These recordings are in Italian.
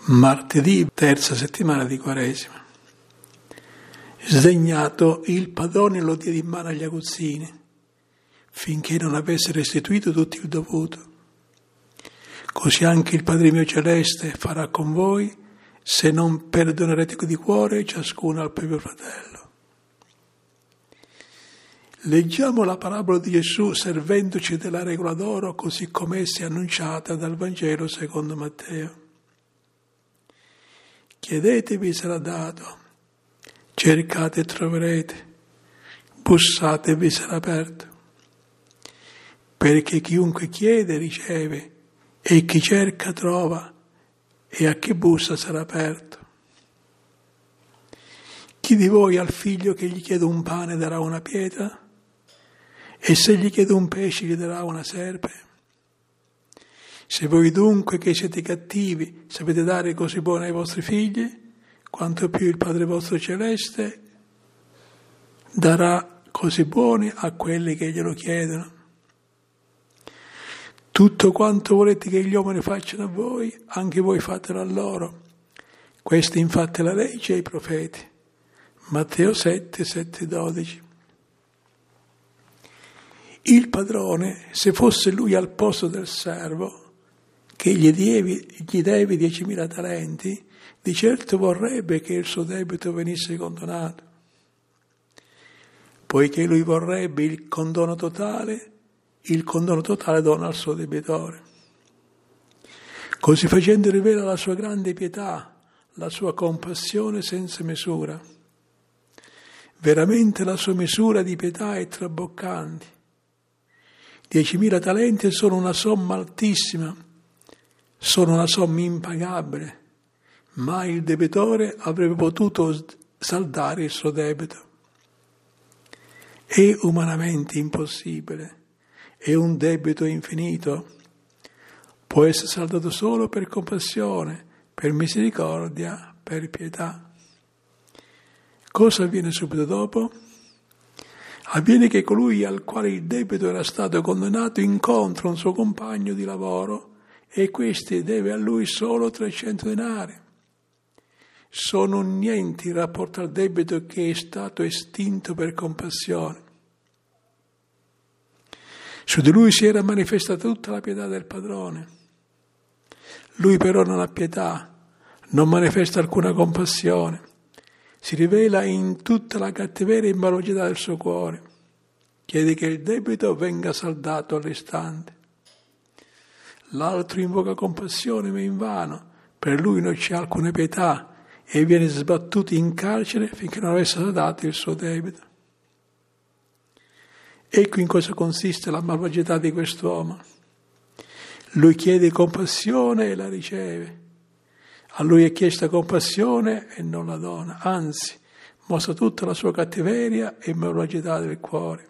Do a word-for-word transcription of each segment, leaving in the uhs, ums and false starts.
Martedì, terza settimana di Quaresima. Sdegnato, il padrone lo diede in mano agli aguzzini, finché non avesse restituito tutto il dovuto. Così anche il Padre mio celeste farà con voi, se non perdonerete di cuore ciascuno al proprio fratello. Leggiamo la parabola di Gesù servendoci della regola d'oro così come essa è annunciata dal Vangelo secondo Matteo. Chiedetevi sarà dato, cercate e troverete, bussate e vi sarà aperto. Perché chiunque chiede riceve, e chi cerca trova, e a chi bussa sarà aperto. Chi di voi al figlio che gli chiede un pane darà una pietra? E se gli chiede un pesce gli darà una serpe? Se voi dunque che siete cattivi sapete dare così buono ai vostri figli, quanto più il Padre vostro celeste darà cose buone a quelli che glielo chiedono. Tutto quanto volete che gli uomini facciano a voi, anche voi fatelo a loro. Questa infatti è la legge e i profeti. Matteo sette, sette, dodici. Il padrone, se fosse lui al posto del servo, che gli devi, gli devi diecimila talenti, di certo vorrebbe che il suo debito venisse condonato. Poiché lui vorrebbe il condono totale, il condono totale dona al suo debitore. Così facendo rivela la sua grande pietà, la sua compassione senza misura. Veramente la sua misura di pietà è traboccante. Diecimila talenti sono una somma altissima, sono una somma impagabile, ma il debitore avrebbe potuto saldare il suo debito. È umanamente impossibile, è un debito infinito, può essere saldato solo per compassione, per misericordia, per pietà. Cosa avviene subito dopo? Avviene che colui al quale il debito era stato condannato incontra un suo compagno di lavoro e questi deve a lui solo trecento denari. Sono niente in rapporto al debito che è stato estinto per compassione. Su di lui si era manifestata tutta la pietà del padrone. Lui però non ha pietà, non manifesta alcuna compassione. Si rivela in tutta la cattiveria e malvagità del suo cuore. Chiede che il debito venga saldato all'istante. L'altro invoca compassione, ma invano. Per lui non c'è alcuna pietà e viene sbattuto in carcere finché non avesse saldato il suo debito. Ecco in cosa consiste la malvagità di quest'uomo. Lui chiede compassione e la riceve. A lui è chiesta compassione e non la dona, anzi, mostra tutta la sua cattiveria e malvagità del cuore.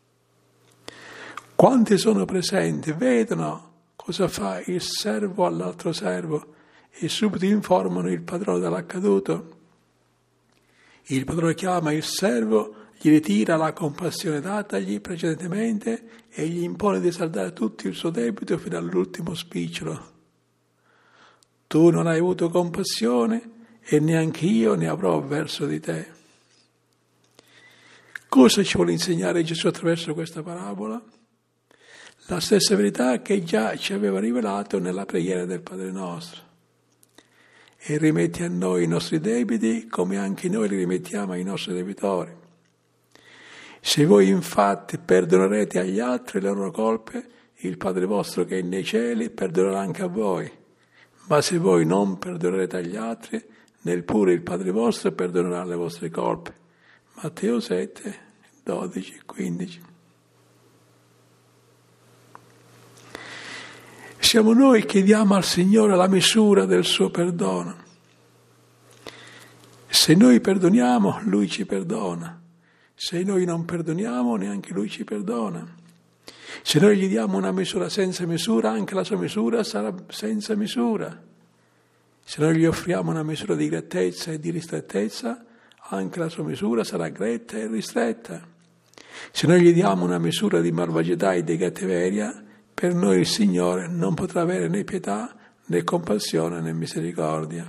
Quanti sono presenti vedono cosa fa il servo all'altro servo e subito informano il padrone dell'accaduto. Il padrone chiama il servo, gli ritira la compassione datagli precedentemente e gli impone di saldare tutto il suo debito fino all'ultimo spicciolo. Tu non hai avuto compassione e neanche io ne avrò verso di te. Cosa ci vuole insegnare Gesù attraverso questa parabola? La stessa verità che già ci aveva rivelato nella preghiera del Padre nostro. E rimetti a noi i nostri debiti come anche noi li rimettiamo ai nostri debitori. Se voi infatti perdonerete agli altri le loro colpe, il Padre vostro che è nei cieli perdonerà anche a voi. Ma se voi non perdonerete agli altri, neppure il Padre vostro perdonerà le vostre colpe. Matteo sette, dodici, quindici. Siamo noi che diamo al Signore la misura del suo perdono. Se noi perdoniamo, Lui ci perdona. Se noi non perdoniamo, neanche Lui ci perdona. Se noi gli diamo una misura senza misura, anche la sua misura sarà senza misura. Se noi gli offriamo una misura di grettezza e di ristrettezza, anche la sua misura sarà gretta e ristretta. Se noi gli diamo una misura di malvagità e di cattiveria, per noi il Signore non potrà avere né pietà né compassione né misericordia.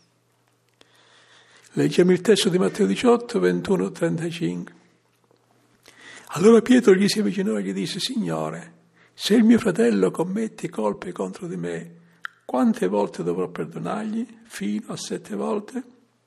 Leggiamo il testo di Matteo diciotto, ventuno, trentacinque. Allora Pietro gli si avvicinò e gli disse: Signore, se il mio fratello commette colpe contro di me, quante volte dovrò perdonargli? Fino a sette volte?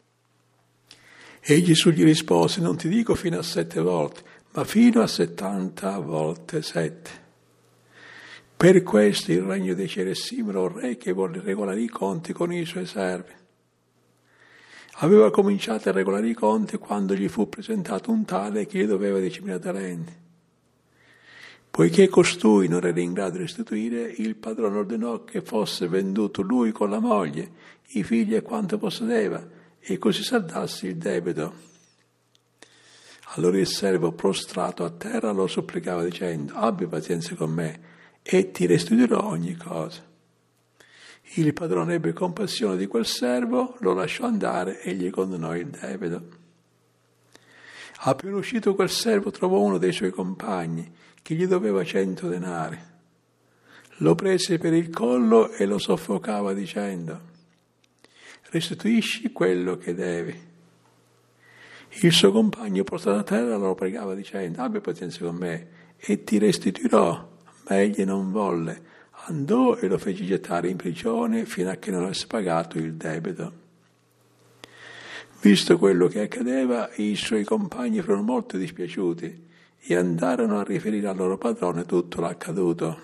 E Gesù gli rispose: non ti dico fino a sette volte, ma fino a settanta volte sette. Per questo il regno dei cieli è simile a un re che vuole regolare i conti con i suoi servi. Aveva cominciato a regolare i conti quando gli fu presentato un tale che gli doveva diecimila talenti. Poiché costui non era in grado di restituire, il padrone ordinò che fosse venduto lui con la moglie, i figli e quanto possedeva, e così saldasse il debito. Allora il servo, prostrato a terra, lo supplicava dicendo: abbi pazienza con me e ti restituirò ogni cosa. Il padrone ebbe compassione di quel servo, lo lasciò andare e gli condonò il debito. Appena uscito quel servo trovò uno dei suoi compagni che gli doveva cento denari. Lo prese per il collo e lo soffocava dicendo: restituisci quello che devi. Il suo compagno, prostrato a terra, lo pregava dicendo: abbi pazienza con me e ti restituirò. Ma egli non volle, andò e lo fece gettare in prigione fino a che non avesse pagato il debito. Visto quello che accadeva, i suoi compagni furono molto dispiaciuti e andarono a riferire al loro padrone tutto l'accaduto.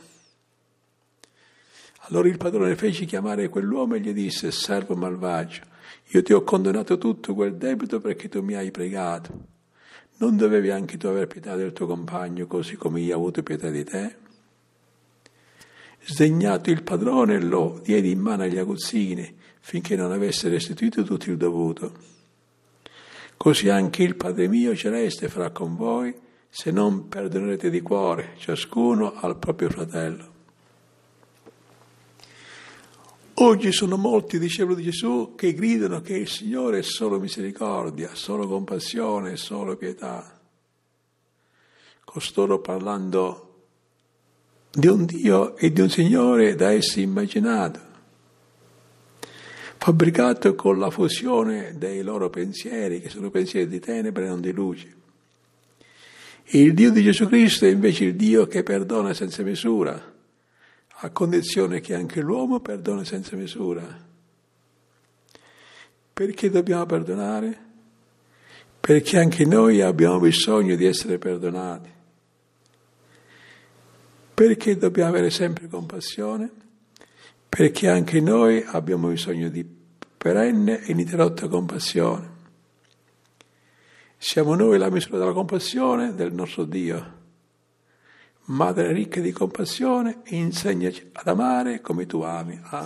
Allora il padrone fece chiamare quell'uomo e gli disse: servo malvagio, io ti ho condonato tutto quel debito perché tu mi hai pregato. Non dovevi anche tu aver pietà del tuo compagno così come io ho avuto pietà di te? Sdegnato il padrone lo diede in mano agli aguzzini finché non avesse restituito tutto il dovuto. Così anche il Padre mio celeste farà con voi se non perdonerete di cuore ciascuno al proprio fratello. Oggi sono molti discepoli di Gesù che gridano che il Signore è solo misericordia, solo compassione, solo pietà. Costoro parlando di un Dio e di un Signore da essi immaginato, fabbricato con la fusione dei loro pensieri, che sono pensieri di tenebre e non di luce. Il Dio di Gesù Cristo è invece il Dio che perdona senza misura, a condizione che anche l'uomo perdona senza misura. Perché dobbiamo perdonare? Perché anche noi abbiamo bisogno di essere perdonati. Perché dobbiamo avere sempre compassione? Perché anche noi abbiamo bisogno di perenne e ininterrotta compassione. Siamo noi la misura della compassione del nostro Dio. Madre ricca di compassione, insegnaci ad amare come tu ami. Amen.